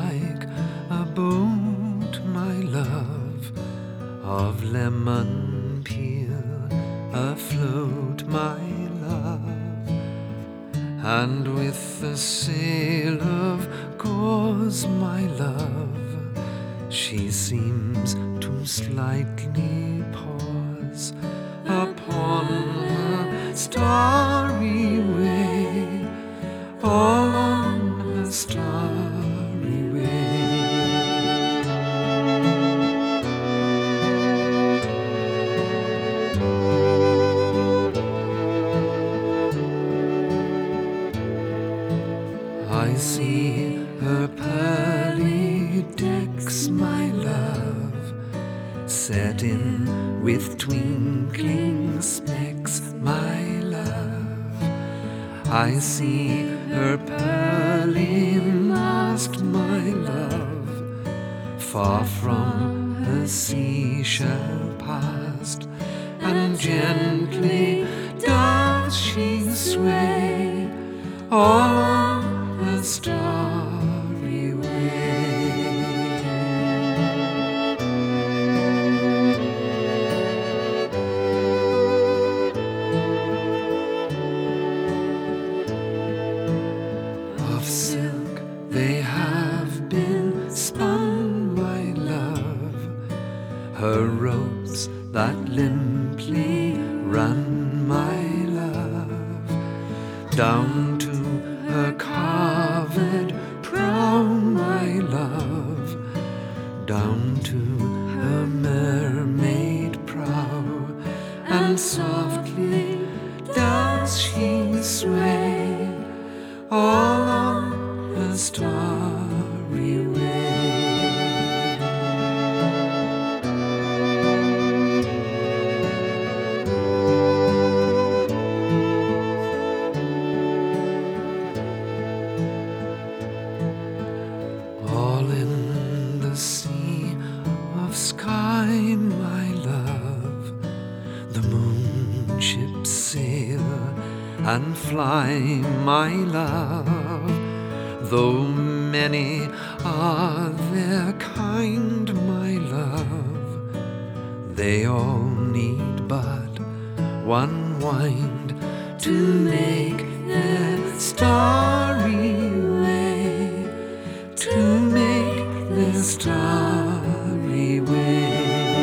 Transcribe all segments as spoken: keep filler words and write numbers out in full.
like a boat, my love, of lemon peel afloat, my love, and with a sail of gauze, my love, she seems to slightly pause upon her starry way, all on her starry way. I see her pearly decks, my love, set in with twinkling specks, my love. I see her pearly mast, my love, far from her seashell past, and gently does she sway, all on her starry way. Of silk they have been spun, my love, her ropes that limply run, my love, down to her carved prow, my love, down to her mermaid prow, and softly does she sway, all on her starry way. All in the sea of sky, my love, the moon ships sail and fly, my love, though many are their kind, my love, they all need but one wind to make their starry way, to make their starry way.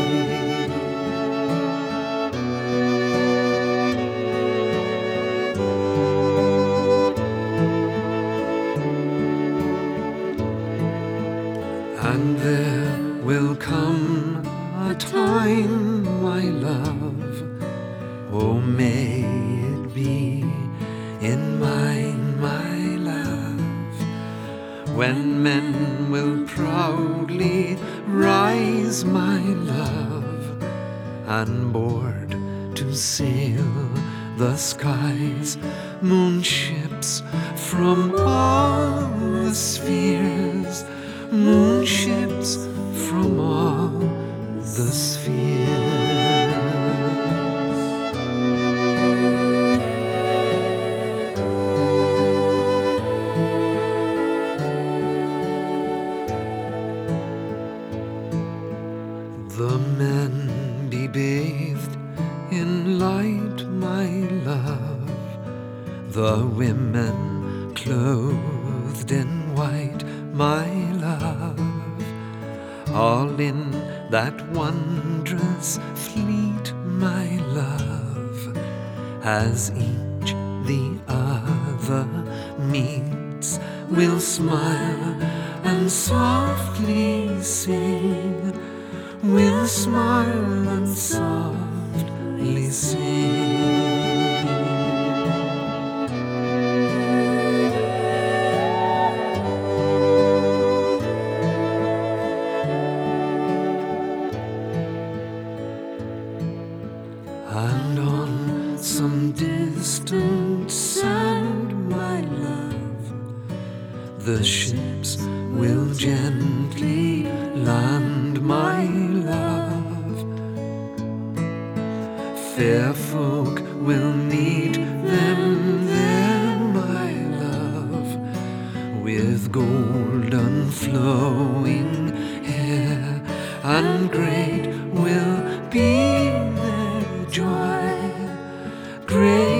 And there will come a time, my love, oh may it be in mine, my love, when men will proudly rise, my love, and board to sail the skies moon ships from all the spheres, moon ships from all the spheres. The men be bathed in light, my love, the women clothed in white, my love, all in that wondrous fleet, my love, as each the other meets, will smile and softly sing, will smile and softly sing. And on some distant sand, my love, the ships will gently land, my love. Fair folk will meet them there, my love, with golden flowing hair, and great will be their joy. Great